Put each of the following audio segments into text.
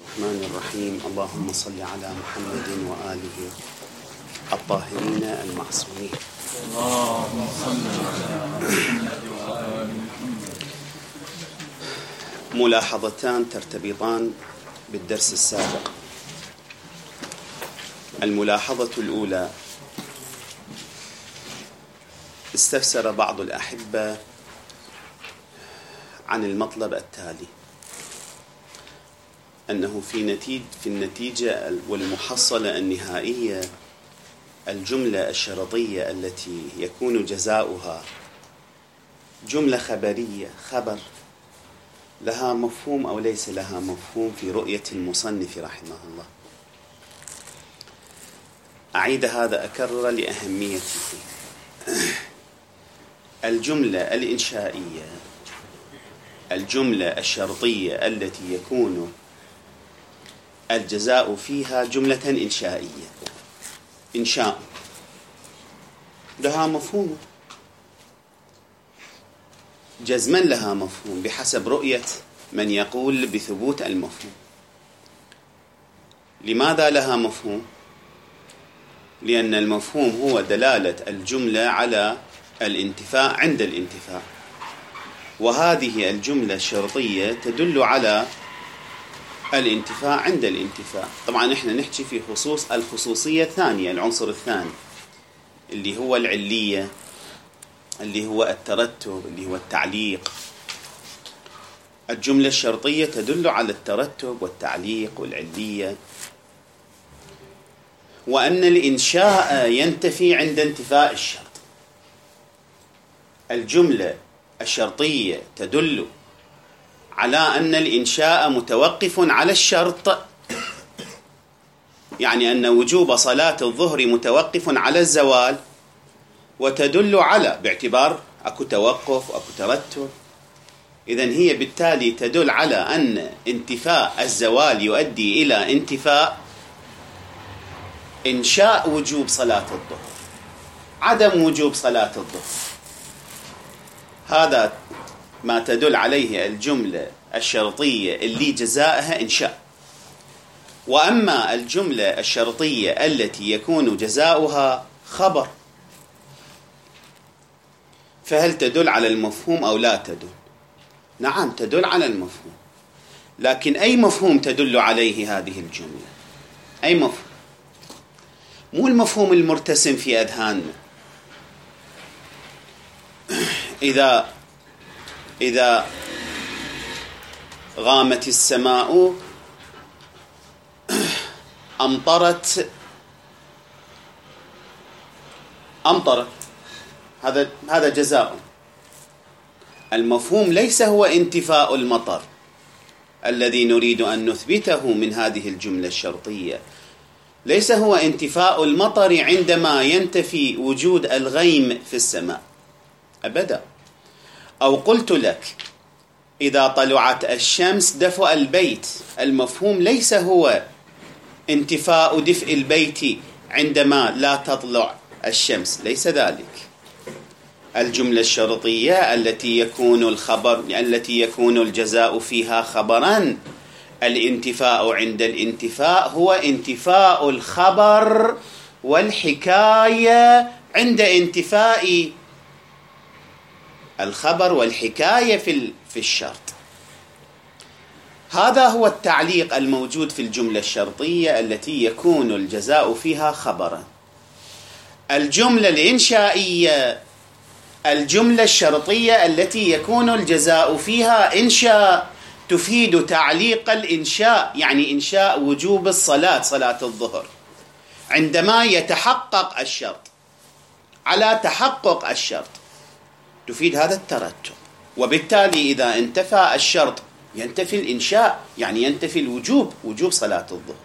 الرحمن الرحيم. اللهم صل على محمد وآله الطاهرين المعصومين. اللهم صل على محمد وآله. ملاحظتان ترتبطان بالدرس السابق. الملاحظة الأولى: استفسر بعض الأحبة عن المطلب التالي، أنه في النتيجة والمحصلة النهائية الجملة الشرطية التي يكون جزاؤها جملة خبرية، خبر، لها مفهوم أو ليس لها مفهوم في رؤية المصنف رحمه الله. أعيد هذا أكرر لأهميته. الجملة الإنشائية، الجملة الشرطية التي يكون الجزاء فيها جملة إنشائية، إنشاء لها مفهوم، جزما لها مفهوم بحسب رؤية من يقول بثبوت المفهوم. لماذا لها مفهوم؟ لأن المفهوم هو دلالة الجملة على الانتفاء عند الانتفاء، وهذه الجملة الشرطية تدل على الانتفاء عند الانتفاء. طبعا احنا نحكي في خصوص الخصوصية الثانية، العنصر الثاني اللي هو العلية، اللي هو الترتب، اللي هو التعليق. الجملة الشرطية تدل على الترتب والتعليق والعلية، وأن الإنشاء ينتفي عند انتفاء الشرط. الجملة الشرطية تدل على أن الإنشاء متوقف على الشرط، يعني أن وجوب صلاة الظهر متوقف على الزوال، وتدل على باعتبار أكو توقف أكو ترتب. إذن هي بالتالي تدل على أن انتفاء الزوال يؤدي إلى انتفاء إنشاء وجوب صلاة الظهر، عدم وجوب صلاة الظهر. هذا ما تدل عليه الجملة الشرطية اللي جزاءها إنشاء. وأما الجملة الشرطية التي يكون جزاؤها خبر، فهل تدل على المفهوم أو لا تدل؟ نعم تدل على المفهوم، لكن أي مفهوم تدل عليه هذه الجملة؟ أي مفهوم؟ مو المفهوم المرتسم في أذهاننا. إذا غامت السماء أمطرت، هذا جزاء. المفهوم ليس هو انتفاء المطر الذي نريد أن نثبته من هذه الجملة الشرطية، ليس هو انتفاء المطر عندما ينتفي وجود الغيم في السماء أبدا. أو قلت لك إذا طلعت الشمس دفأ البيت، المفهوم ليس هو انتفاء دفء البيت عندما لا تطلع الشمس، ليس ذلك. الجملة الشرطية التي يكون الجزاء فيها خبرا، الانتفاء عند الانتفاء هو انتفاء الخبر والحكاية عند انتفاء الخبر والحكاية في الشرط. هذا هو التعليق الموجود في الجملة الشرطية التي يكون الجزاء فيها خبرا. الجملة الإنشائية، الجملة الشرطية التي يكون الجزاء فيها إنشاء، تفيد تعليق الإنشاء، يعني إنشاء وجوب الصلاة، صلاة الظهر، عندما يتحقق الشرط. على تحقق الشرط تفيد هذا الترتب، وبالتالي إذا انتفى الشرط ينتفي الإنشاء، يعني ينتفي الوجوب، وجوب صلاة الظهر.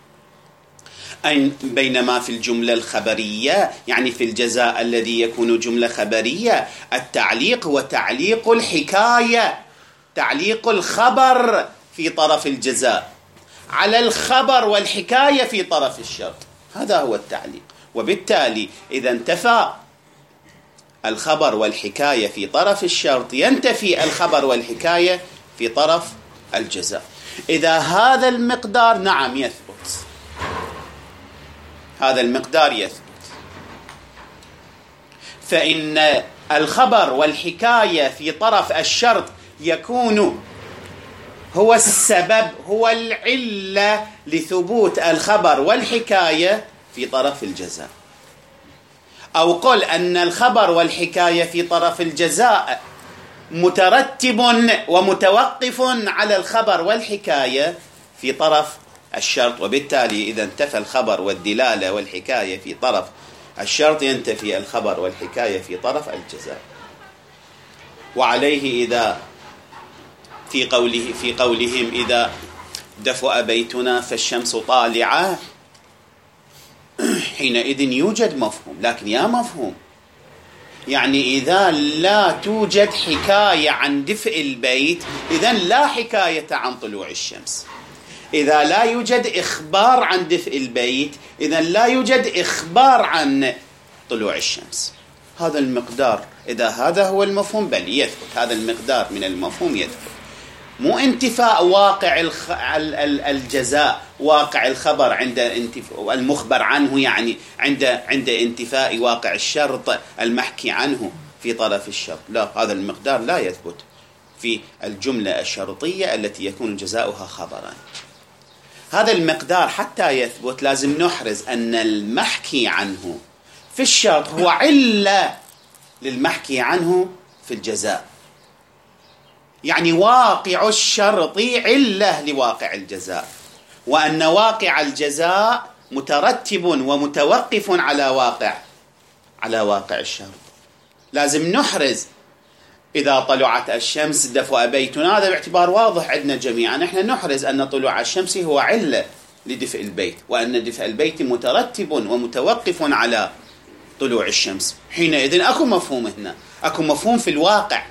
بينما في الجملة الخبرية، يعني في الجزاء الذي يكون جملة خبرية، التعليق هو تعليق الحكاية، تعليق الخبر في طرف الجزاء على الخبر والحكاية في طرف الشرط. هذا هو التعليق. وبالتالي إذا انتفى الخبر والحكاية في طرف الشرط، ينتفي الخبر والحكاية في طرف الجزاء. إذا هذا المقدار نعم يثبت، هذا المقدار يثبت. فإن الخبر والحكاية في طرف الشرط يكون هو السبب، هو العلة لثبوت الخبر والحكاية في طرف الجزاء. أو قل أن الخبر والحكاية في طرف الجزاء مترتب ومتوقف على الخبر والحكاية في طرف الشرط، وبالتالي إذا انتفى الخبر والدلالة والحكاية في طرف الشرط ينتفي الخبر والحكاية في طرف الجزاء. وعليه إذا في قولهم إذا دفأ بيتنا فالشمس طالعة، حينئذ يوجد مفهوم، لكن يا مفهوم يعني إذا لا توجد حكاية عن دفء البيت إذن لا حكاية عن طلوع الشمس. إذا لا يوجد إخبار عن دفء البيت إذن لا يوجد إخبار عن طلوع الشمس. هذا المقدار إذا هذا هو المفهوم بل يثبت، هذا المقدار من المفهوم يثبت، مو انتفاء واقع الجزاء، واقع الخبر عند المخبر عنه، يعني عند انتفاء واقع الشرط المحكي عنه في طرف الشرط. لا، هذا المقدار لا يثبت في الجملة الشرطية التي يكون جزاؤها خبرا. هذا المقدار حتى يثبت لازم نحرز أن المحكي عنه في الشرط هو علة للمحكي عنه في الجزاء، يعني واقع الشرط علة لواقع الجزاء، وأن واقع الجزاء مترتب ومتوقف على واقع الشرط. لازم نحرز إذا طلعت الشمس دفأ بيتنا، هذا باعتبار واضح عندنا جميعا، نحن نحرز أن طلوع الشمس هو علة لدفء البيت، وأن دفء البيت مترتب ومتوقف على طلوع الشمس. حينئذ أكو مفهوم هنا، أكو مفهوم في الواقع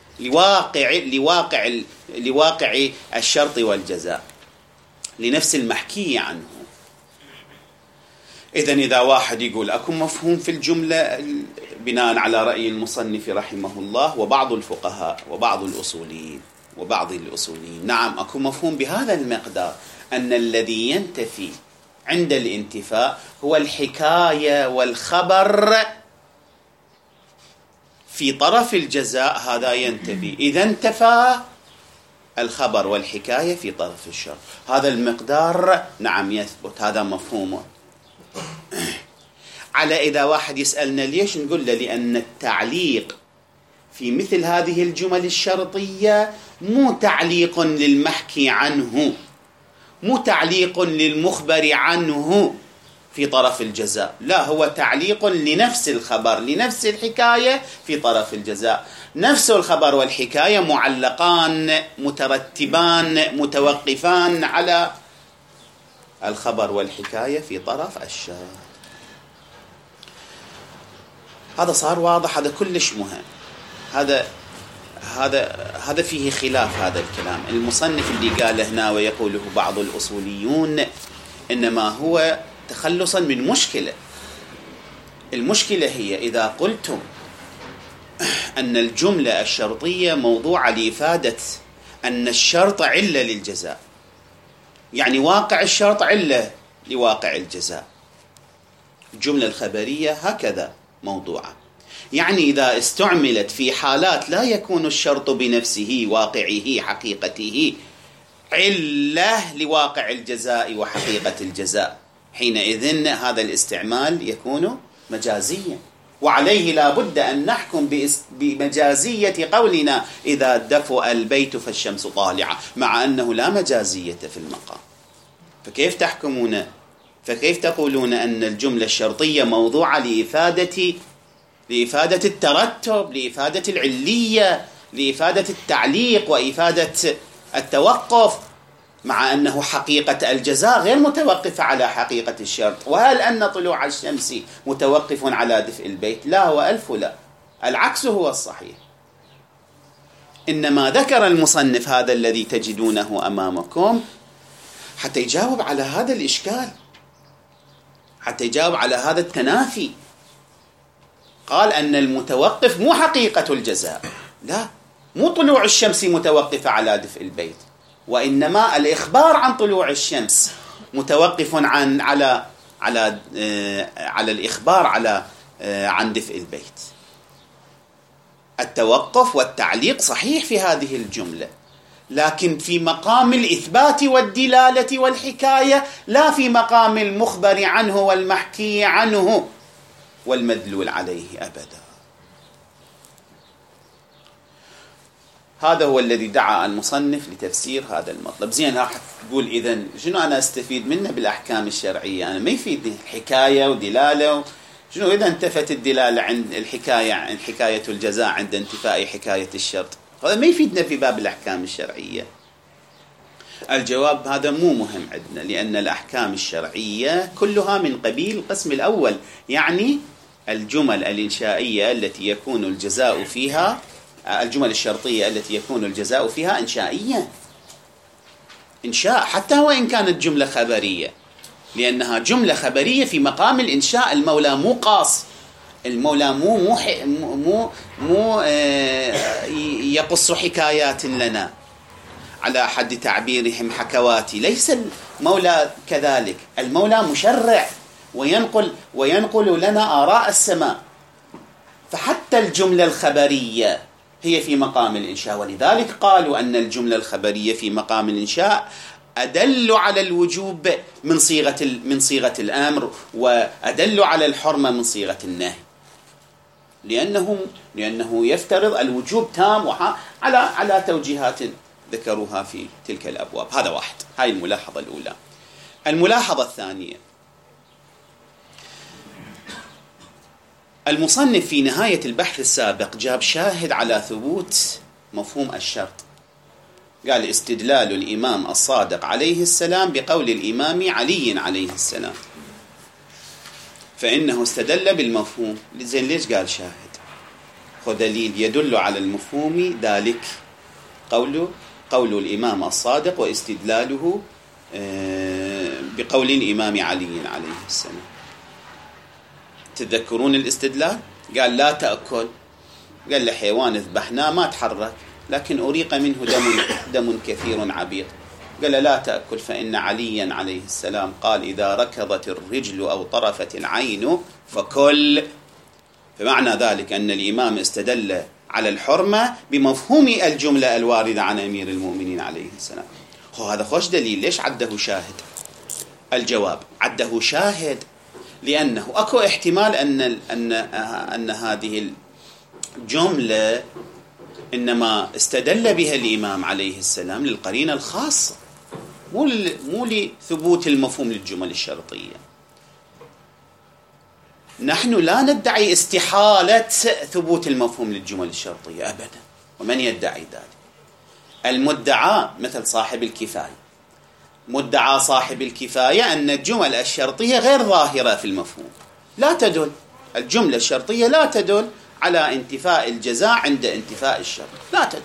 لواقع الشرط والجزاء لنفس المحكي عنه. إذا واحد يقول أكو مفهوم في الجملة بناء على رأي المصنف رحمه الله وبعض الفقهاء وبعض الأصوليين، نعم أكو مفهوم بهذا المقدار، أن الذي ينتفي عند الانتفاء هو الحكاية والخبر في طرف الجزاء، هذا ينتفي إذا انتفى الخبر والحكاية في طرف الشرط. هذا المقدار نعم يثبت، هذا مفهومه. على إذا واحد يسألنا ليش، نقول له لأن التعليق في مثل هذه الجمل الشرطية مو تعليق للمحكي عنه، مو تعليق للمخبر عنه في طرف الجزاء، لا، هو تعليق لنفس الخبر لنفس الحكاية في طرف الجزاء. نفس الخبر والحكاية معلقان مترتبان متوقفان على الخبر والحكاية في طرف الشرط. هذا صار واضح، هذا كلش مهم. هذا فيه خلاف هذا الكلام المصنف اللي قاله هنا ويقوله بعض الأصوليون، إنما هو تخلصا من مشكلة. المشكلة هي إذا قلتم أن الجملة الشرطية موضوعة لإفادة أن الشرط علة للجزاء، يعني واقع الشرط علة لواقع الجزاء، الجملة الخبرية هكذا موضوعة، يعني إذا استعملت في حالات لا يكون الشرط بنفسه واقعه حقيقته علة لواقع الجزاء وحقيقة الجزاء، حينئذ هذا الاستعمال يكون مجازيا، وعليه لا بد أن نحكم بمجازية قولنا إذا دفأ البيت فالشمس طالعة، مع أنه لا مجازية في المقام. فكيف تحكمون؟ فكيف تقولون أن الجملة الشرطية موضوعة لإفادة الترتب، لإفادة العلية، لإفادة التعليق وإفادة التوقف، مع أنه حقيقة الجزاء غير متوقفة على حقيقة الشرط؟ وهل أن طلوع الشمس متوقف على دفء البيت؟ لا وألف لا، العكس هو الصحيح. إنما ذكر المصنف هذا الذي تجدونه أمامكم حتى يجاوب على هذا الإشكال، حتى يجاوب على هذا التنافي. قال أن المتوقف مو حقيقة الجزاء، لا، مو طلوع الشمس متوقفة على دفء البيت، وإنما الإخبار عن طلوع الشمس متوقف على الإخبار عن دفء البيت. التوقف والتعليق صحيح في هذه الجملة، لكن في مقام الإثبات والدلالة والحكاية، لا في مقام المخبر عنه والمحكي عنه والمدلول عليه أبدا. هذا هو الذي دعا المصنف لتفسير هذا المطلب. زين، راح تقول إذن شنو أنا أستفيد منه بالأحكام الشرعية؟ أنا ما يفيدني حكاية ودلالة. شنو إذا انتفت الدلالة عند الحكاية، عن حكاية الجزاء عند انتفاء حكاية الشرط؟ هذا ما يفيدنا في باب الأحكام الشرعية. الجواب هذا مو مهم عندنا، لأن الأحكام الشرعية كلها من قبيل القسم الأول، يعني الجمل الإنشائية التي يكون الجزاء فيها، الجمل الشرطية التي يكون الجزاء فيها إنشائية، إنشاء حتى وإن كانت جملة خبرية، لأنها جملة خبرية في مقام الإنشاء. المولى مو قاص، المولى مو يقص حكايات لنا على حد تعبيرهم حكواتي. ليس المولى كذلك، المولى مشرع وينقل لنا آراء السماء. فحتى الجملة الخبرية هي في مقام الإنشاء، ولذلك قالوا أن الجملة الخبرية في مقام الإنشاء أدل على الوجوب من صيغة الأمر، وأدل على الحرمة من صيغة النهي، لأنه يفترض الوجوب تام على توجيهات ذكروها في تلك الأبواب. هذا واحد، هاي الملاحظة الأولى. الملاحظة الثانية، المصنف في نهاية البحث السابق جاب شاهد على ثبوت مفهوم الشرط. قال: استدلال الإمام الصادق عليه السلام بقول الإمام علي عليه السلام، فإنه استدل بالمفهوم. زين، ليش قال شاهد؟ خذ دليل يدل على المفهوم، ذلك قول الإمام الصادق واستدلاله بقول الإمام علي عليه السلام. تذكرون الاستدلال؟ قال: لا تأكل. قال: لحيوان ذبحناه ما تحرك، لكن أريق منه دم كثير عبيط. قال: لا تأكل، فإن عليا عليه السلام قال: إذا ركضت الرجل أو طرفت العين فكل. فمعنى ذلك أن الإمام استدل على الحرمة بمفهوم الجملة الواردة عن أمير المؤمنين عليه السلام. هذا خوش دليل. ليش عده شاهد؟ الجواب: عده شاهد لأنه أكو احتمال أن هذه الجملة إنما استدل بها الإمام عليه السلام للقرينة الخاصة، مو لثبوت المفهوم للجمل الشرطية. نحن لا ندعي استحالة ثبوت المفهوم للجمل الشرطية أبدا، ومن يدعي ذلك؟ المدعى مثل صاحب الكفاية، مدعى صاحب الكفاية أن الجمل الشرطية غير ظاهرة في المفهوم، لا تدل، الجملة الشرطية لا تدل على انتفاء الجزاء عند انتفاء الشرط، لا تدل.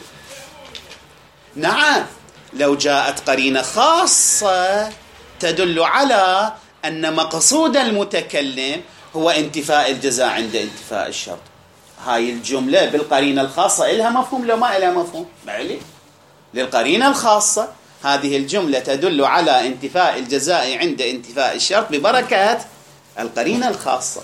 نعم، لو جاءت قرينة خاصة تدل على أن مقصود المتكلم هو انتفاء الجزاء عند انتفاء الشرط، هاي الجملة بالقرينة الخاصة إلها مفهوم لو ما إلها مفهوم؟ بعلي للقرينة الخاصة هذه الجملة تدل على انتفاء الجزاء عند انتفاء الشرط ببركة القرينة الخاصة.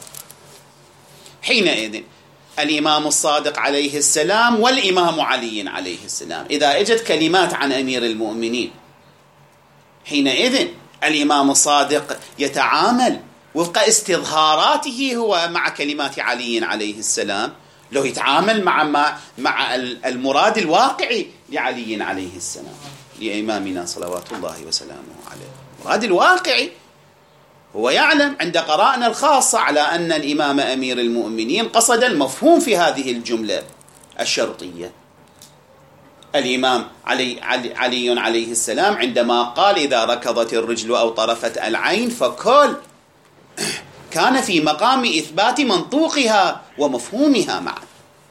حينئذ الإمام الصادق عليه السلام والإمام علي عليه السلام، إذا اجت كلمات عن أمير المؤمنين، حينئذ الإمام الصادق يتعامل وفق استظهاراته هو مع كلمات علي عليه السلام، لو يتعامل مع المراد الواقعي لعلي عليه السلام، لإمامنا صلوات الله وسلامه عليه. المراد الواقعي هو يعلم عند قرائن الخاصة على أن الإمام أمير المؤمنين قصد المفهوم في هذه الجملة الشرطية. الإمام علي عليه السلام عندما قال: إذا ركضت الرجل أو طرفت العين فكل، كان في مقام إثبات منطوقها ومفهومها معا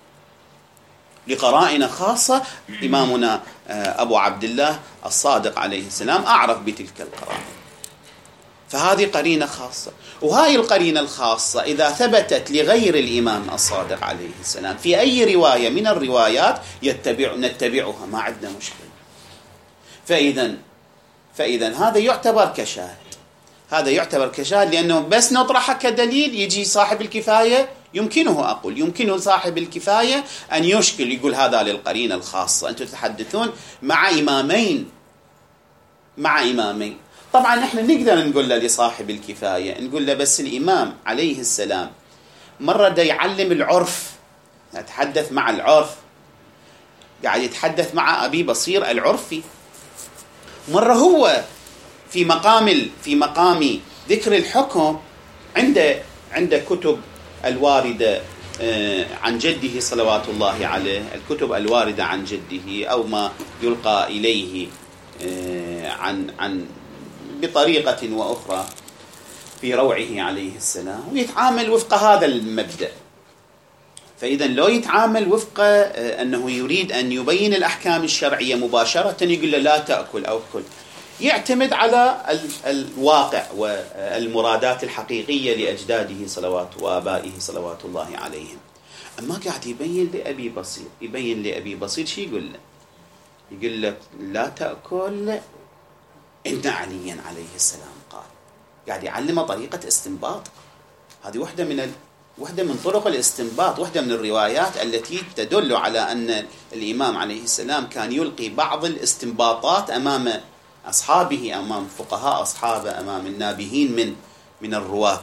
لقرائن خاصة. إمامنا أبو عبد الله الصادق عليه السلام أعرف بتلك القرائن، فهذه قرينة خاصة. وهذه القرينة الخاصة إذا ثبتت لغير الإمام الصادق عليه السلام في أي رواية من الروايات نتبعها، ما عندنا مشكلة. فإذا هذا يعتبر كشاهد، هذا يعتبر كشاهد، لأنه بس نطرحه كدليل يجي صاحب الكفاية يمكنه صاحب الكفاية أن يشكل، يقول هذا للقرينة الخاصة. أنتم تتحدثون مع إمامين. طبعا نحن نقدر نقول له لصاحب الكفاية، نقول له بس الإمام عليه السلام مرة دا يعلم العرف، يتحدث مع العرف، قاعد يتحدث مع أبي بصير العرفي. مرة هو في مقام ذكر الحكم عنده كتب الواردة عن جده صلوات الله عليه، الكتب الواردة عن جده أو ما يلقى إليه عن بطريقة وأخرى في روعه عليه السلام، ويتعامل وفق هذا المبدأ. فإذا لو يتعامل وفق أنه يريد أن يبين الأحكام الشرعية مباشرة، يقول له لا تأكل أو كل، يعتمد على الواقع والمرادات الحقيقية لأجداده وآبائه صلوات الله عليهم. أما قاعد يبين لأبي بصير شي يقول له لا تأكل إن عليا عليه السلام قال. قاعد يعلمه طريقة استنباط. هذه وحدة من طرق الاستنباط، وحدة من الروايات التي تدل على أن الإمام عليه السلام كان يلقي بعض الاستنباطات أمام أصحابه، أمام فقهاء أصحابه، أمام النابهين من الرواة.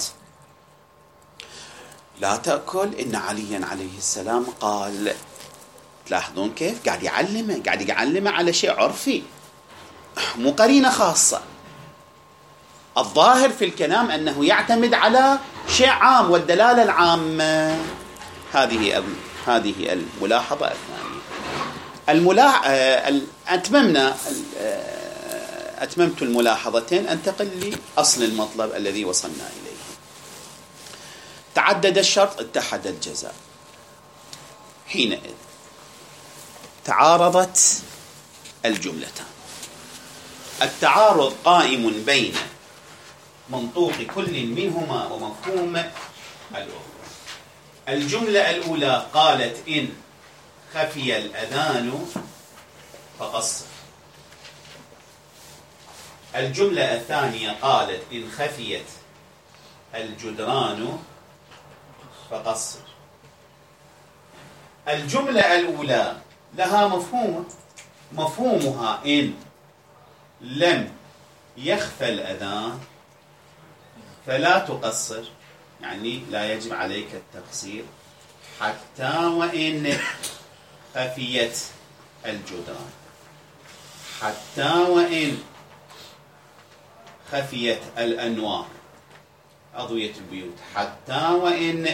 لا تأكل إن عليا عليه السلام قال. تلاحظون كيف قاعد يعلمه على شيء عرفي، مو قرينة خاصة. الظاهر في الكلام أنه يعتمد على شيء عام، والدلالة العامة. هذه الملاحظة الثانية. أتممت الملاحظتين، أنتقل لأصل المطلب الذي وصلنا إليه. تعدد الشرط اتحد الجزاء. حينئذ تعارضت الجملتان. التعارض قائم بين منطوق كل منهما ومفهوم الأخرى. الجملة الأولى قالت إن خفي الأذان فقصر. الجملة الثانية قالت إن خفيت الجدران فقصر. الجملة الأولى لها مفهومها إن لم يخفى الأذان فلا تقصر، يعني لا يجب عليك التقصير حتى وإن خفيت الجدران، حتى وإن خفيت الأنوار أضوية البيوت، حتى وإن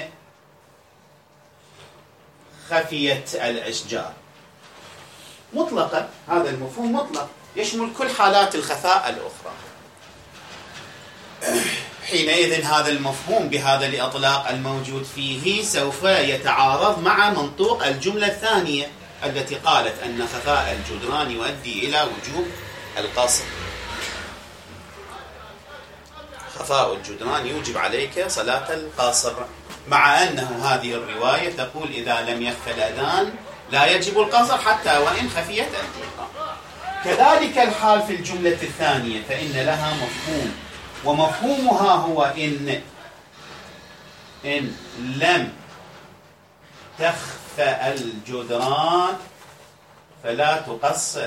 خفيت الأشجار. مطلقا، هذا المفهوم مطلق يشمل كل حالات الخفاء الأخرى. حينئذ هذا المفهوم بهذا الإطلاق الموجود فيه سوف يتعارض مع منطوق الجملة الثانية التي قالت أن خفاء الجدران يؤدي إلى وجوب القصر. خفاء الجدران يوجب عليك صلاة القاصر، مع أنه هذه الرواية تقول إذا لم يخفى الأذان لا يجب القصر حتى وإن خفيت الجدران. كذلك الحال في الجملة الثانية، فإن لها مفهوم، ومفهومها هو إن لم تخفى الجدران فلا تقصر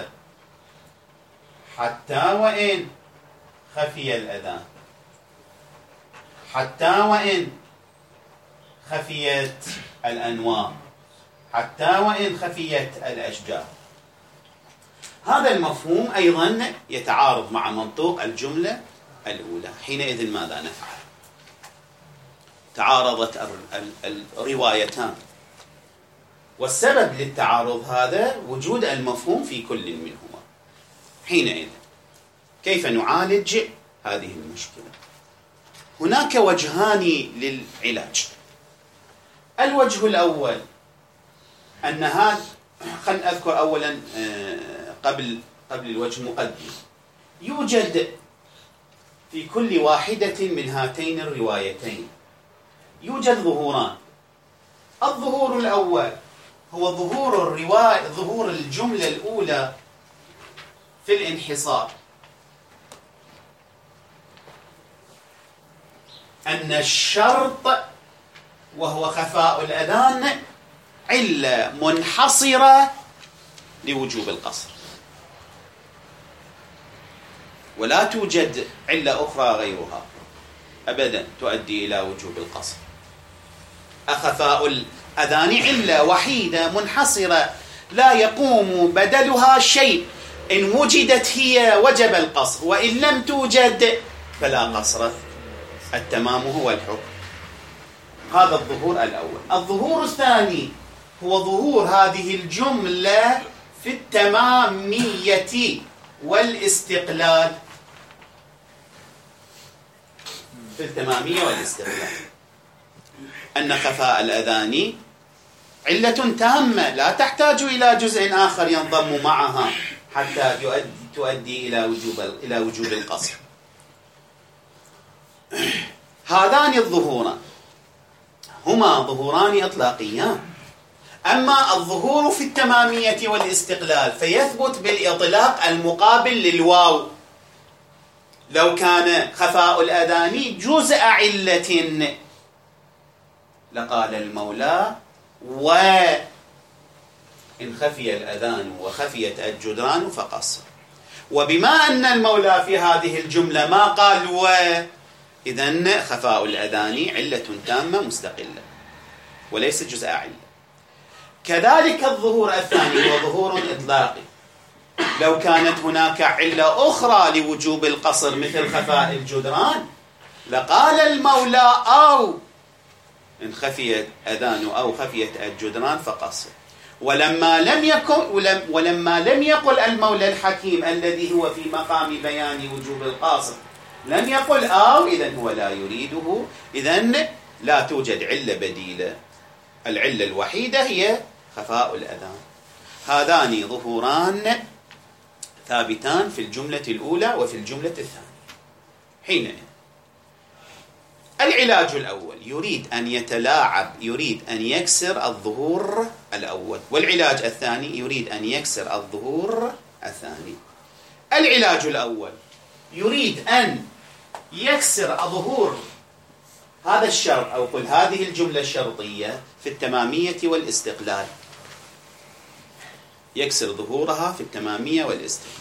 حتى وإن خفي الأذان، حتى وإن خفيت الأنوار، حتى وإن خفيت الأشجار. هذا المفهوم أيضا يتعارض مع منطوق الجملة الأولى. حينئذ ماذا نفعل؟ تعارضت الروايتان، والسبب للتعارض هذا وجود المفهوم في كل منهما. حينئذ كيف نعالج هذه المشكلة؟ هناك وجهان للعلاج. الوجه الأول أن هذا، خلنا أذكر أولا قبل الوجه مقدم. يوجد في كل واحدة من هاتين الروايتين يوجد ظهوران. الظهور الأول هو ظهور الجملة الأولى في الانحصار أن الشرط وهو خفاء الأذان علة منحصرة لوجوب القصر، ولا توجد علة أخرى غيرها أبدا تؤدي إلى وجوب القصر. خفاء الأذان علة وحيدة منحصرة لا يقوم بدلها شيء، إن وجدت هي وجب القصر، وإن لم توجد فلا قصر. التمام هو الحكم. هذا الظهور الأول. الظهور الثاني هو ظهور هذه الجملة في التمامية والاستقلال. في التمامية والاستقلال أن خفاء الأذان علة تامة لا تحتاج إلى جزء آخر ينضم معها حتى تؤدي إلى وجوب القصر. هذان الظهوران هما ظهوران إطلاقيان. أما الظهور في التمامية والاستقلال فيثبت بالإطلاق المقابل للواو. لو كان خفاء الأذان جزء علة لقال المولى وإن خفي الأذان وخفيت الجدران فقصر. وبما أن المولى في هذه الجملة ما قال إذن خفاء الأذان علة تامة مستقلة وليس جزء علة. كذلك الظهور الثاني هو ظهور إطلاقي. لو كانت هناك علة أخرى لوجوب القصر مثل خفاء الجدران لقال المولى أو إن خفيت أذان أو خفيت الجدران فقصر. ولما لم يقل المولى الحكيم الذي هو في مقام بيان وجوب القصر لم يقل أو، إذن هو لا يريده، إذن لا توجد علة بديلة. العلة الوحيدة هي خفاء الأذان. هذان ظهوران ثابتان في الجملة الأولى وفي الجملة الثانية. حينئذ العلاج الأول يريد أن يتلاعب، يريد أن يكسر الظهور الأول، والعلاج الثاني يريد أن يكسر الظهور الثاني. العلاج الأول يريد أن يكسر ظهور هذا الشرط أو قل هذه الجملة الشرطية في التمامية والاستقلال، يكسر ظهورها في التمامية والاستقلال.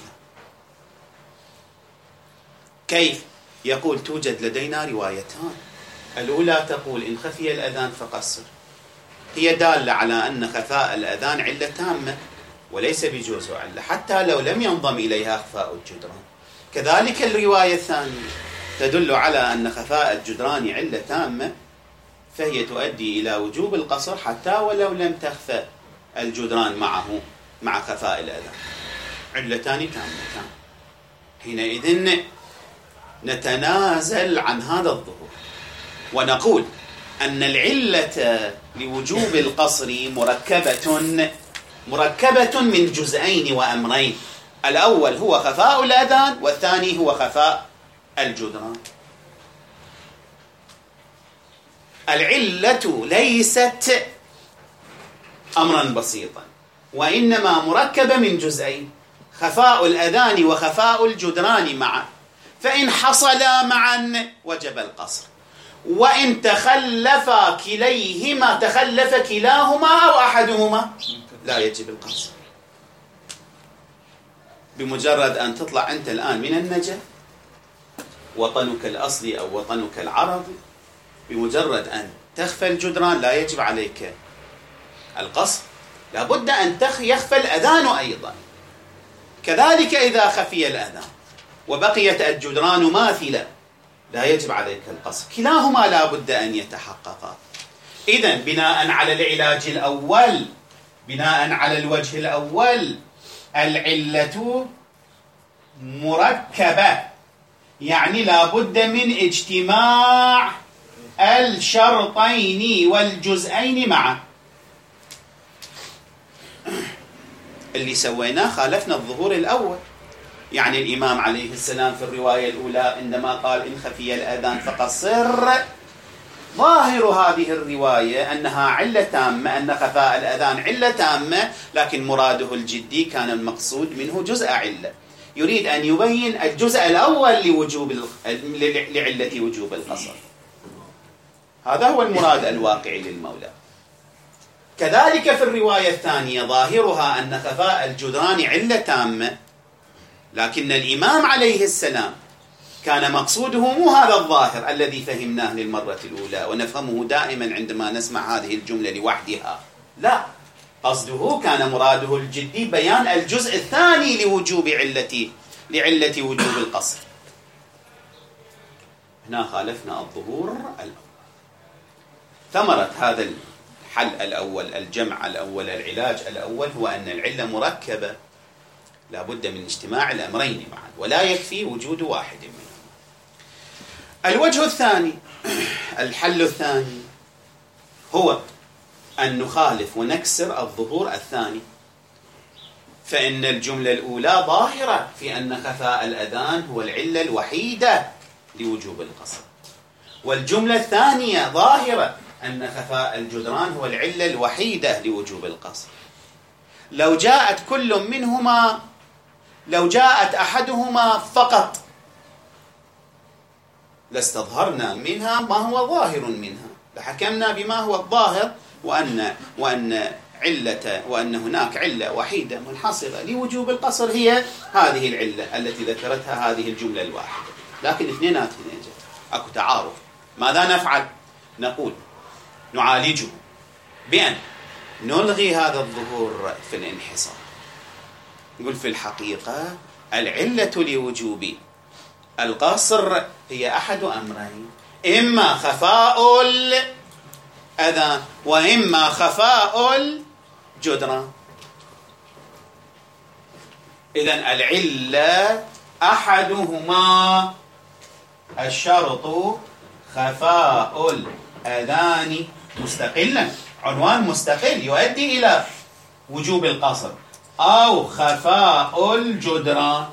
كيف؟ يقول توجد لدينا روايتان. الأولى تقول إن خفي الأذان فقصر، هي دالة على أن خفاء الأذان علة تامة وليس بجزء علة حتى لو لم ينضم إليها خفاء الجدران. كذلك الرواية الثانية تدل على أن خفاء الجدران علة تامة فهي تؤدي إلى وجوب القصر حتى ولو لم تخفى الجدران معه مع خفاء الأذان، علتان تامتان. حينئذ نتنازل عن هذا الظهور ونقول أن العلة لوجوب القصر مركبة من جزئين وأمرين. الأول هو خفاء الأذان والثاني هو خفاء الجدران. العلة ليست أمرا بسيطا وإنما مركبة من جزئين، خفاء الأذان وخفاء الجدران معا، فإن حصلا معا وجب القصر، وإن تخلف كلاهما أو أحدهما لا يجب القصر. بمجرد أن تطلع أنت الآن من النجف وطنك الأصلي أو وطنك العربي، بمجرد أن تخفى الجدران لا يجب عليك القصر، لابد أن يخفى الأذان أيضا. كذلك إذا خفي الأذان وبقيت الجدران ماثلة لا يجب عليك القصر، كلاهما لا بد أن يتحققا. إذن بناء على العلاج الأول، بناء على الوجه الأول، العلة مركبة، يعني لا بد من اجتماع الشرطين والجزئين معا. اللي سويناه خالفنا الظهور الأول. يعني الإمام عليه السلام في الرواية الأولى عندما قال إن خفي الأذان فقصر، ظاهر هذه الرواية أنها علة تامة، أن خفاء الأذان علة تامة، لكن مراده الجدي كان المقصود منه جزء علة. يريد أن يبين الجزء الأول لعلة وجوب القصر. هذا هو المراد الواقعي للمولى. كذلك في الرواية الثانية ظاهرها أن خفاء الجدران علة تامة، لكن الإمام عليه السلام كان مقصوده مو هذا الظاهر الذي فهمناه للمرة الأولى ونفهمه دائما عندما نسمع هذه الجملة لوحدها، لا، قصده كان مراده الجدي بيان الجزء الثاني لعلة وجوب القصر. هنا خالفنا الظهور الأول. ثمرة هذا الحل الأول، الجمع الأول، العلاج الأول، هو أن العلة مركبة، لا بد من اجتماع الأمرين معا، ولا يكفي وجود واحد منهم. الوجه الثاني، الحل الثاني، هو أن نخالف ونكسر الظهور الثاني، فإن الجملة الأولى ظاهرة في أن خفاء الأذان هو العلة الوحيدة لوجوب القصر، والجملة الثانية ظاهرة أن خفاء الجدران هو العلة الوحيدة لوجوب القصر. لو جاءت أحدهما فقط لاستظهرنا منها ما هو ظاهر منها، لحكمنا بما هو الظاهر، وأن هناك علة وحيدة منحصرة لوجوب القصر هي هذه العلة التي ذكرتها هذه الجملة الواحدة. لكن اثنيناتهم أكو تعارض. ماذا نفعل؟ نقول نعالجه بأن نلغي هذا الظهور في الانحصار. نقول في الحقيقة العلة لوجوب القصر هي أحد أمرين، إما خفاء الأذان وإما خفاء الجدران. إذن العلة أحدهما الشرط خفاء الأذان مستقلا، عنوان مستقل يؤدي إلى وجوب القصر، أو خفاء الجدران،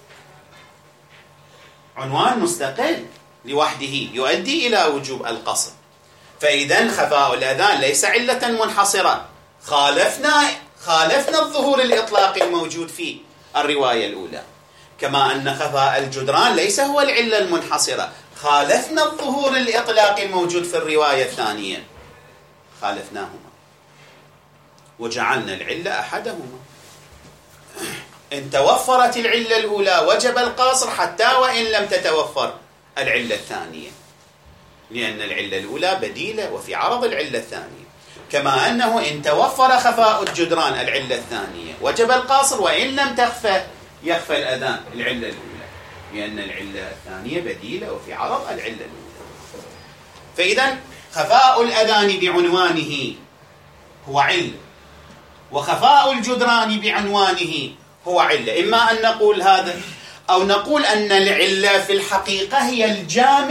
عنوان مستقل لوحده يؤدي إلى وجوب القصر. فإذن خفاء الأذان ليس علة منحصرة، خالفنا الظهور الإطلاقي الموجود في الرواية الأولى، كما أن خفاء الجدران ليس هو العلة المنحصرة، خالفنا الظهور الإطلاقي الموجود في الرواية الثانية، خالفناهما وجعلنا العلة أحدهما. إن توفرت العلة الأولى وجب القصر حتى وإن لم تتوفر العلة الثانية، لأن العلة الأولى بديلة وفي عرض العلة الثانية. كما أنه إن توفر خفاء الجدران العلة الثانية وجب القصر وإن لم يخفى الأذان العلة الأولى، لأن العلة الثانية بديلة وفي عرض العلة الأولى. فإذا خفاء الأذان بعنوانه هو علة، وخفاء الجدران بعنوانه هو علة. إما أن نقول هذا أو نقول أن العلة في الحقيقة هي الجامع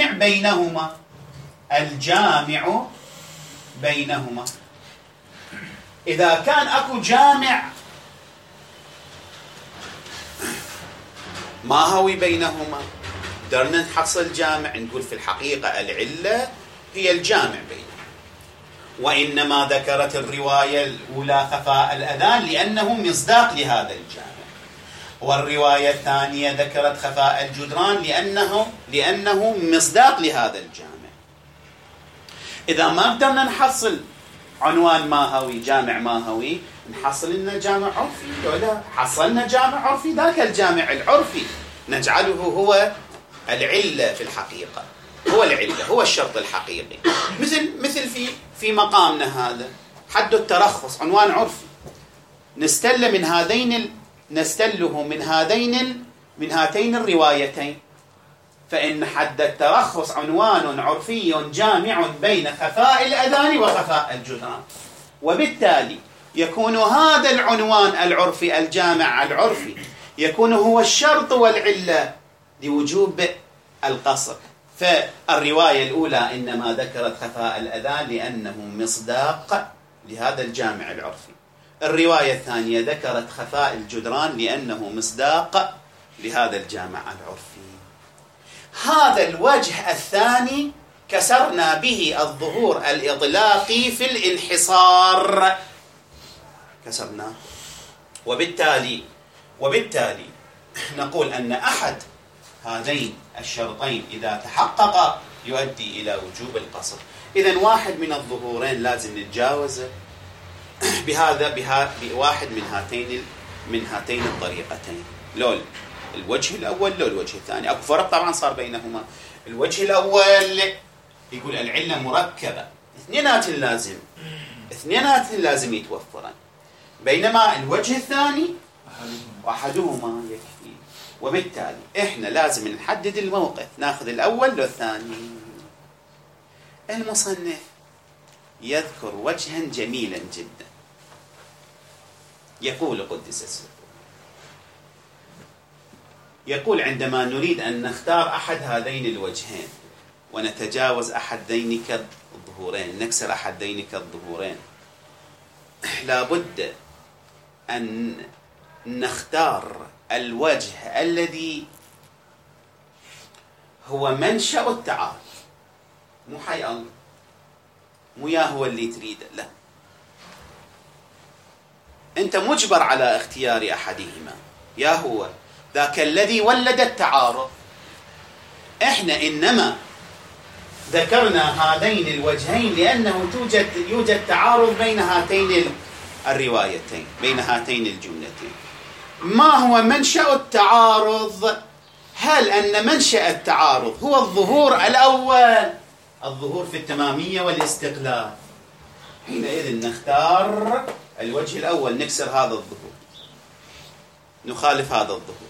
بينهما. إذا كان أكو جامع ما هو بينهما، درنا نحصل جامع، نقول في الحقيقة العلة هي الجامع بينهما. وإنما ذكرت الرواية الأولى خفاء الأذان لأنه مصداق لهذا الجامع، والرواية الثانية ذكرت خفاء الجدران لأنه مصداق لهذا الجامع. إذا ما قدرنا نحصل عنوان ماهوي، جامع ماهوي، نحصل لنا جامع عرفي، ولا حصلنا جامع عرفي، ذاك الجامع العرفي نجعله هو العلة في الحقيقة، هو العلة، هو الشرط الحقيقي. مثل في مقامنا هذا حد الترخص، عنوان عرفي، نستله من هاتين الروايتين، فإن حد الترخص عنوان عرفي جامع بين خفاء الأذان وخفاء الجدران، وبالتالي يكون هذا العنوان العرفي الجامع العرفي يكون هو الشرط والعلة لوجوب القصر. فالرواية الأولى إنما ذكرت خفاء الأذان لأنه مصداق لهذا الجامع العرفي، الرواية الثانية ذكرت خفاء الجدران لأنه مصداق لهذا الجامع العرفي. هذا الوجه الثاني كسرنا به الظهور الإطلاقي في الانحصار، كسرناه. وبالتالي نقول أن أحد هذين الشرطين إذا تحقق يؤدي إلى وجوب القصر. إذن واحد من الظهورين لازم نتجاوزه بواحد من هاتين الطريقتين، لو الوجه الأول لو الوجه الثاني. أكو فرق طبعا صار بينهما. الوجه الأول يقول العلة مركبة، اثنينات لازم يتوفرن، بينما الوجه الثاني أحدهما يكفي. وبالتالي إحنا لازم نحدد الموقف، ناخذ الأول لو الثاني. المصنف يذكر وجها جميلا جدا، يقول قدس سره، يقول عندما نريد أن نختار أحد هذين الوجهين ونتجاوز أحد ذينك الظهورين، نكسر أحد ذينك الظهورين، لابد أن نختار الوجه الذي هو منشأ التعارض، مو حي الله، مو يا هو اللي تريده، لا، أنت مجبر على اختيار أحدهما، يا هو ذاك الذي ولد التعارض. إحنا إنما ذكرنا هذين الوجهين لأنه يوجد تعارض بين هاتين الروايتين، بين هاتين الجملتين. ما هو منشأ التعارض؟ هل أن منشأ التعارض هو الظهور الأول، الظهور في التمامية والاستقلال؟ حينئذ نختار الوجه الأول، نكسر هذا الظهور، نخالف هذا الظهور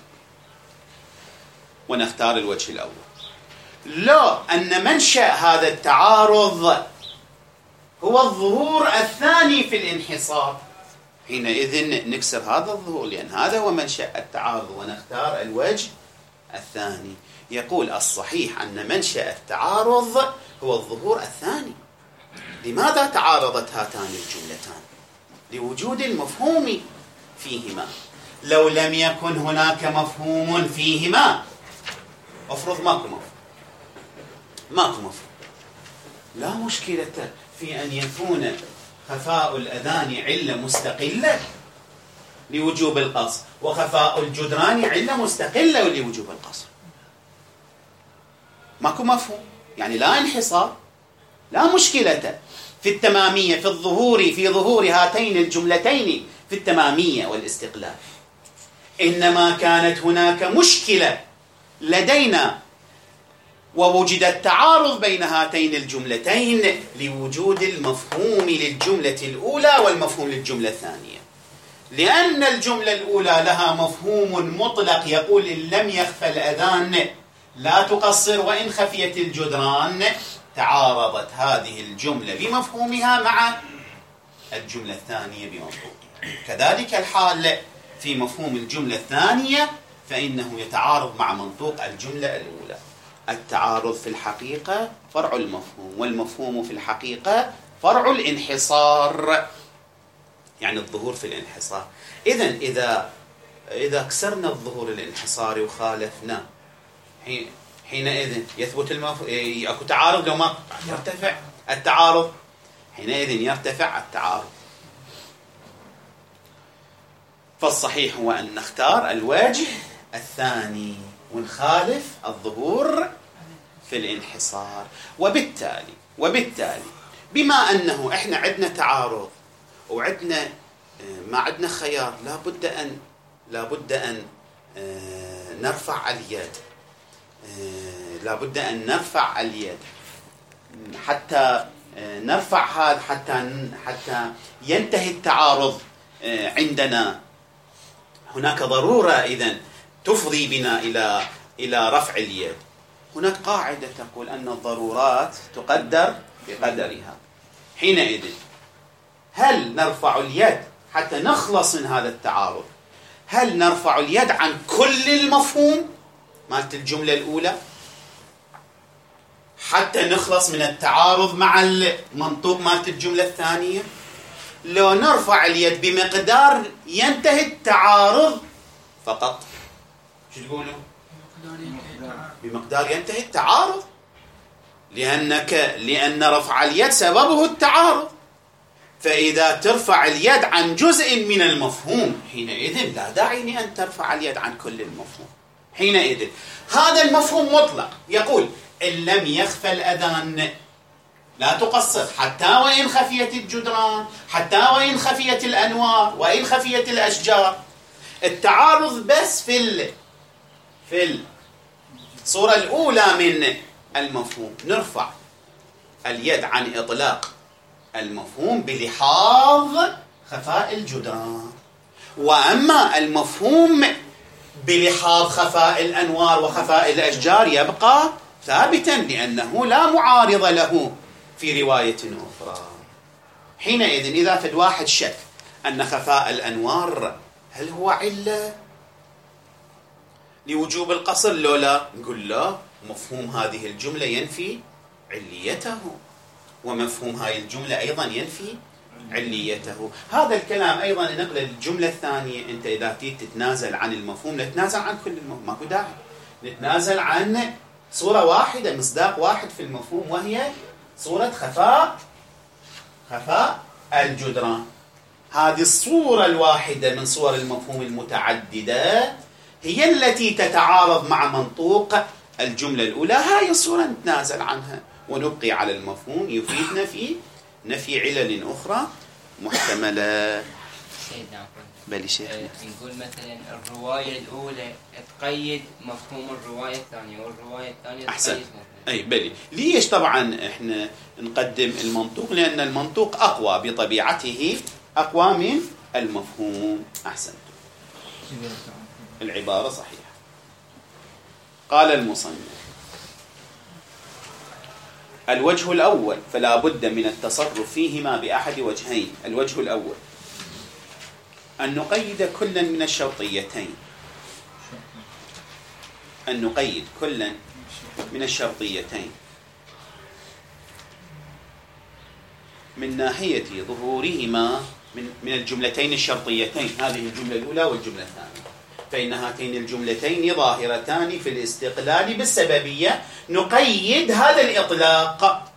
ونختار الوجه الأول. لو أن منشأ هذا التعارض هو الظهور الثاني في الانحصار، حينئذ نكسر هذا الظهور لأن هذا هو منشأ التعارض ونختار الوجه الثاني. يقول الصحيح أن منشأ التعارض هو الظهور الثاني. لماذا تعارضت هاتان الجملتان؟ لوجود المفهوم فيهما. لو لم يكن هناك مفهوم فيهما، افرض ماكو مفهوم، لا مشكلة في أن يكون خفاء الأذان علة مستقلة لوجوب القصر، وخفاء الجدران علة مستقلة لوجوب القصر. ماكو مفهوم، يعني لا انحصار، لا مشكلة في التمامية، في ظهور هاتين الجملتين في التمامية والاستقلال. إنما كانت هناك مشكلة لدينا ووجد التعارض بين هاتين الجملتين لوجود المفهوم للجملة الأولى والمفهوم للجملة الثانية. لأن الجملة الأولى لها مفهوم مطلق يقول إن لم يخفى الأذان لا تقصر وإن خفيت الجدران، تعارضت هذه الجملة بمفهومها مع الجملة الثانية بمفهومها. كذلك الحال في مفهوم الجملة الثانية، فإنه يتعارض مع منطوق الجملة الأولى. التعارض في الحقيقة فرع المفهوم، والمفهوم في الحقيقة فرع الانحصار، يعني الظهور في الانحصار. إذا كسرنا الظهور الانحصاري وخالفنا، حينئذ يثبت أكو تعارض. لو ما يرتفع التعارض، حينئذ يرتفع التعارض. فالصحيح هو أن نختار الوجه الثاني ونخالف الظهور في الانحصار. وبالتالي بما أنه إحنا عندنا تعارض وعندنا ما عندنا خيار، لابد أن نرفع اليد، لابد أن نرفع اليد حتى نرفع هذا، حتى ينتهي التعارض عندنا. هناك ضرورة إذن تفضي بنا إلى رفع اليد. هناك قاعدة تقول أن الضرورات تقدر بقدرها. حينئذ هل نرفع اليد حتى نخلص من هذا التعارض؟ هل نرفع اليد عن كل المفهوم مالت الجملة الأولى حتى نخلص من التعارض مع المنطوق مالت الجملة الثانية؟ لو نرفع اليد بمقدار ينتهي التعارض فقط، شو تقولوا؟ بمقدار ينتهي التعارض، لأن رفع اليد سببه التعارض. فإذا ترفع اليد عن جزء من المفهوم حينئذ لا داعي لأن ترفع اليد عن كل المفهوم. حينئذ هذا المفهوم مطلق يقول إن لم يخفى الأذان لا تقصر، حتى وإن خفيت الجدران، حتى وإن خفيت الأنوار، وإن خفيت الأشجار. التعارض بس في الصورة الأولى من المفهوم، نرفع اليد عن إطلاق المفهوم بلحاظ خفاء الجدران. وأما المفهوم بلحاظ خفاء الأنوار وخفاء الأشجار يبقى ثابتا لأنه لا معارض له في رواية أخرى. حينئذ إذا فد واحد شك أن خفاء الأنوار هل هو علة لوجوب القصر لو لا، نقول لا، مفهوم هذه الجملة ينفي عليته، ومفهوم هاي الجملة أيضا ينفي عليته. هذا الكلام أيضا نقل الجملة الثانية. أنت إذا تتنازل عن المفهوم لا تتنازل عن كل المفهوم، ماكو داعي نتنازل عن صورة واحدة، مصداق واحد في المفهوم، وهي صورة خفاء الجدران. هذه الصورة الواحدة من صور المفهوم المتعددة هي التي تتعارض مع منطوق الجملة الأولى. هاي الصورة نتنازل عنها ونبقي على المفهوم يفيدنا في نفي علل أخرى محتملة. بلي شيخ نقول مثلا الرواية الأولى تقيد مفهوم الرواية الثانية، والرواية الثانية أحسن. تقيد مفهوم. أي بلي. ليش طبعا إحنا نقدم المنطوق؟ لأن المنطوق أقوى بطبيعته، أقوى من المفهوم. أحسن، العبارة صحيحة. قال المصنف: الوجه الأول فلا بد من التصرف فيهما بأحد وجهين. الوجه الأول أن نقيد كلا من الشرطيتين، أن نقيد كلا من الشرطيتين من ناحية ظهورهما من الجملتين الشرطيتين، هذه الجملة الأولى والجملة الثانية، فإن هاتين الجملتين ظاهرتان في الاستقلال بالسببية. نقيد هذا الإطلاق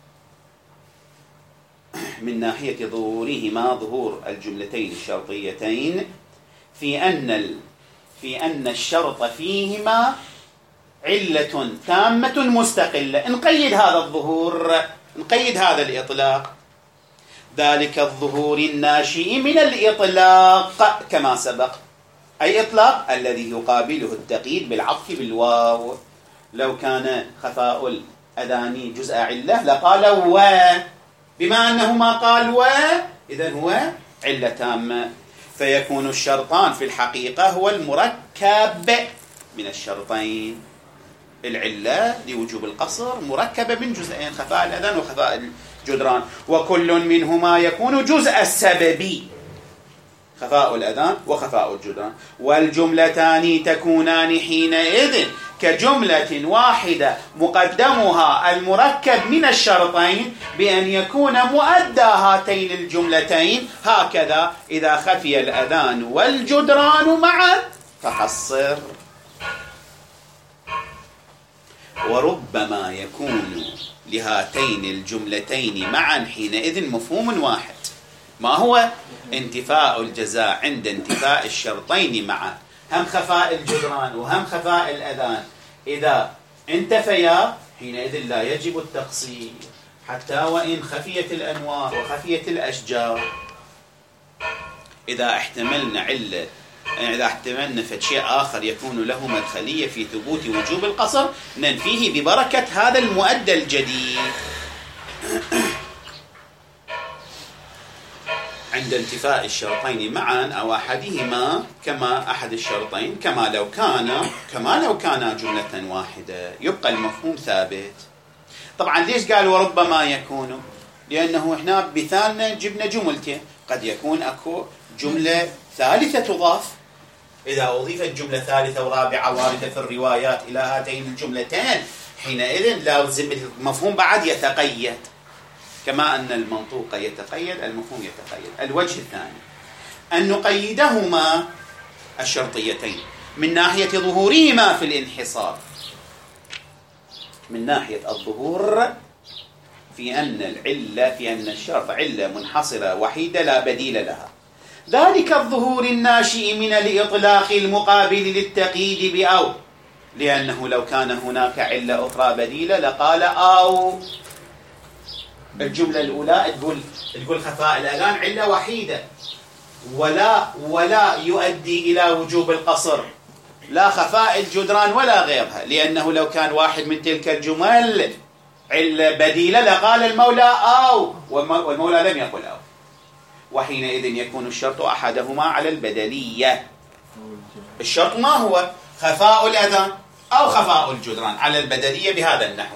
من ناحية ظهورهما، ظهور الجملتين الشرطيتين، في أن الشرط فيهما علة تامة مستقلة. نقيد هذا الظهور، نقيد هذا الإطلاق، ذلك الظهور الناشئ من الإطلاق كما سبق. أي إطلاق؟ الذي يقابله التقييد بالعطف بالواو. لو كان خفاء الأذان جزء علة لقال و، بما أنه ما قال و إذن هو علة تامة. فيكون الشرطان في الحقيقة هو المركب من الشرطين. العلة لوجوب القصر مركبة من جزئين، خفاء الأذان وخفاء الجدران، وكل منهما يكون جزء السبب، خفاء الأذان وخفاء الجدران، والجملتان تكونان حينئذ كجملة واحدة مقدمها المركب من الشرطين، بأن يكون مؤدى هاتين الجملتين هكذا: إذا خفي الأذان والجدران معا فقصر. وربما يكون لهاتين الجملتين معا حينئذ مفهوم واحد. ما هو؟ انتفاء الجزاء عند انتفاء الشرطين معا، هم خفاء الجدران وهم خفاء الأذان إذا انتفيا حينئذ لا يجب التقصير، حتى وإن خفيت الأنوار وخفيت الأشجار. إذا احتملنا علة، إذا احتملنا فشيء آخر يكون له مدخلية في ثبوت وجوب القصر، ننفيه ببركة هذا المؤدى الجديد عند انتفاء الشرطين معا أو أحدهما، كما أحد الشرطين، كما لو كان جملة واحدة، يبقى المفهوم ثابت. طبعا ليش قال وربما يكون؟ لأنه إحنا بثالنا جبنا جملتين، قد يكون أكو جملة ثالثة تضاف. إذا أضيفت جملة ثالثة ورابعة واردة في الروايات إلى هاتين الجملتين حينئذ لازم المفهوم بعد يتقيد، كما أن المنطوق يتقيد المفهوم يتقيد. الوجه الثاني أن نقيدهما الشرطيتين من ناحية ظهورهما في الانحصار، من ناحية الظهور في أن العلة في أن الشرط علة منحصرة وحيدة لا بديل لها، ذلك الظهور الناشئ من الإطلاق المقابل للتقييد بأو، لأنه لو كان هناك علة أخرى بديلة لقال أو. الجملة الأولى تقول خفاء الأذان علة وحيدة ولا يؤدي إلى وجوب القصر، لا خفاء الجدران ولا غيرها، لأنه لو كان واحد من تلك الجمل علة بديلة لقال المولى أو، والمولى لم يقل أو، وحينئذ يكون الشرط أحدهما على البدلية. الشرط ما هو؟ خفاء الأذان أو خفاء الجدران على البدلية بهذا النحو،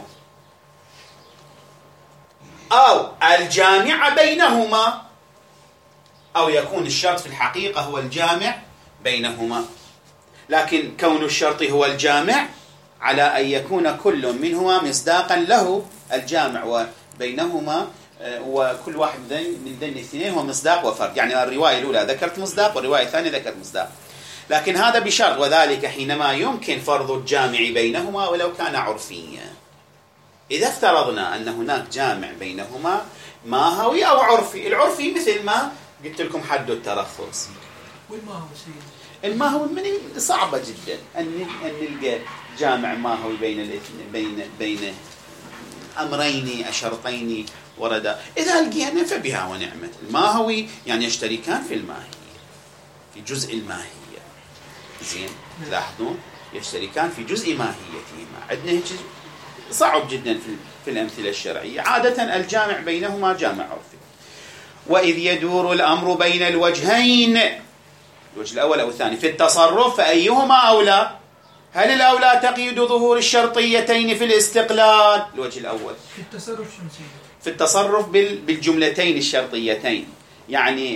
أو الجامع بينهما، أو يكون الشرط في الحقيقة هو الجامع بينهما، لكن كون الشرط هو الجامع على أن يكون كل منهما مصداقا له الجامع وبينهما، وكل واحد من ذن الاثنين هو مصداق وفرد، يعني الرواية الأولى ذكرت مصداق والرواية الثانية ذكرت مصداق، لكن هذا بشرط، وذلك حينما يمكن فرض الجامع بينهما ولو كان عرفيا. إذا افترضنا أن هناك جامع بينهما ماهوي أو عرفي، العرفي مثل ما قلت لكم حد الترخص، والماهوي سيد الماهوي من صعبة جدا أن نلقى جامع ماهوي بين أمرين أشرطين وردا، إذا لقينا فبها ونعمة. الماهوي يعني يشتركان في الماهية، في جزء الماهية، زين لاحظون يشتركان في جزء ماهيتهما. عندنا صعب جدا في الأمثلة الشرعية، عادة الجامع بينهما جامع عرفي. وإذ يدور الأمر بين الوجهين، الوجه الأول أو الثاني في التصرف، فأيهما أولى؟ هل الأولى تقييد ظهور الشرطيتين في الاستقلال؟ الوجه الأول في التصرف شمسي، في التصرف بالجملتين الشرطيتين، يعني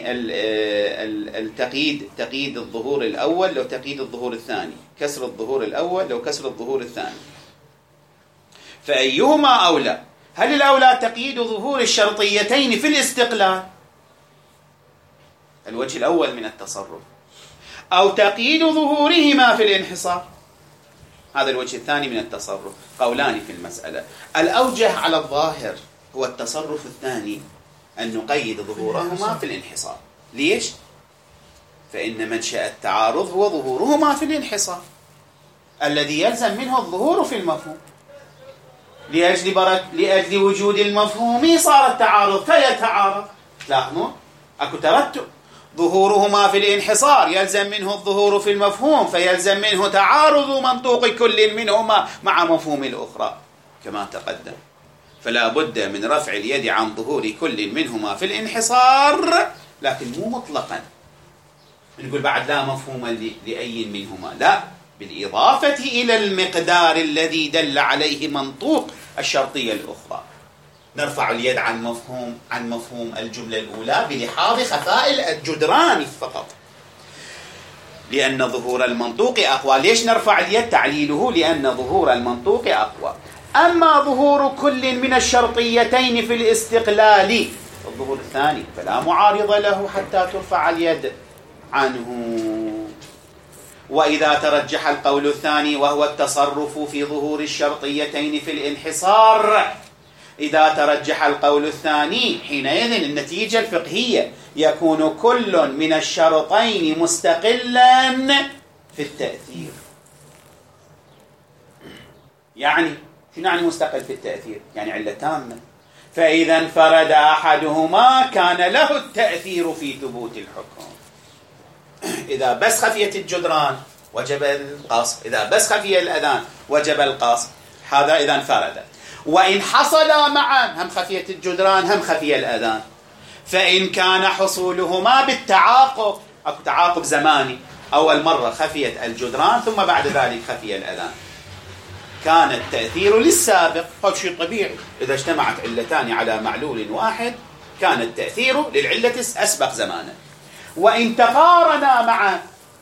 تقييد الظهور الأول لو تقييد الظهور الثاني، كسر الظهور الأول لو كسر الظهور الثاني. فأيهما أولى؟ هل الأولى تقييد ظهور الشرطيتين في الاستقلال، الوجه الأول من التصرف، أو تقييد ظهورهما في الانحصار، هذا الوجه الثاني من التصرف؟ قولان في المسألة. الأوجه على الظاهر هو التصرف الثاني، أن نقيد ظهورهما في الانحصار. ليش؟ فإن منشأ التعارض هو ظهورهما في الانحصار الذي يلزم منه الظهور في المفهوم، لأجل وجود المفهوم صار التعارض فيتعارض. لاحظوا أكو ترتب، ظهورهما في الانحصار يلزم منه الظهور في المفهوم، فيلزم منه تعارض منطوق كل منهما مع مفهوم الأخرى كما تقدم، فلا بد من رفع اليد عن ظهور كل منهما في الانحصار، لكن مو مطلقا نقول بعد لا مفهوم لأي منهما، لا، بالإضافة إلى المقدار الذي دل عليه منطوق الشرطية الأخرى. نرفع اليد عن مفهوم الجملة الأولى بلحاظ خفاء الجدران فقط، لأن ظهور المنطوق أقوى. ليش نرفع اليد؟ تعليله لأن ظهور المنطوق أقوى. أما ظهور كل من الشرطيتين في الاستقلال، الظهور الثاني، فلا معارض له حتى ترفع اليد عنه. وإذا ترجح القول الثاني وهو التصرف في ظهور الشرطيتين في الانحصار، إذا ترجح القول الثاني حينئذ النتيجة الفقهية يكون كل من الشرطين مستقلا في التأثير. يعني شنو يعني مستقل في التأثير؟ يعني علة تامة، فإذا انفرد أحدهما كان له التأثير في ثبوت الحكم. إذا بس خفيت الجدران وجب القصر، إذا بس خفي الأذان وجب القصر، هذا إذا انفرد. وإن حصل معا، هم خفيت الجدران هم خفي الأذان، فإن كان حصولهما بالتعاقب، أو تعاقب زماني، أول مرة خفيت الجدران ثم بعد ذلك خفي الأذان، كان التأثير للسابق. هذا شيء طبيعي، إذا اجتمعت علتان على معلول واحد كان التأثير للعلة أسبق زمانا. وإن تقارنا معا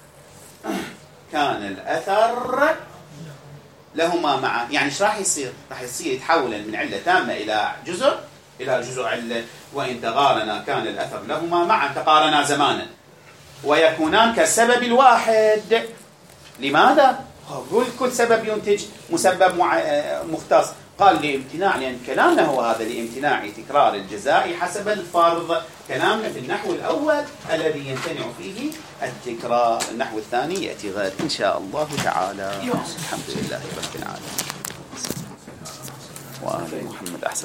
كان الأثر لهما معا. يعني ايش راح يصير؟ راح يصير يتحول من علة تامة إلى جزء علة. وإن تقارنا كان الأثر لهما معا، تقارنا زمانا، ويكونان كالسبب الواحد. لماذا؟ كل سبب ينتج مسبب مختص، قال لامتناع، لأن كلامنا هو هذا لامتناع تكرار الجزاء حسب الفرض. كلامنا في النحو الأول الذي يمتنع فيه التكرار. النحو الثاني يأتي غد إن شاء الله تعالى. الحمد لله رب العالمين. وآل محمد أحسن.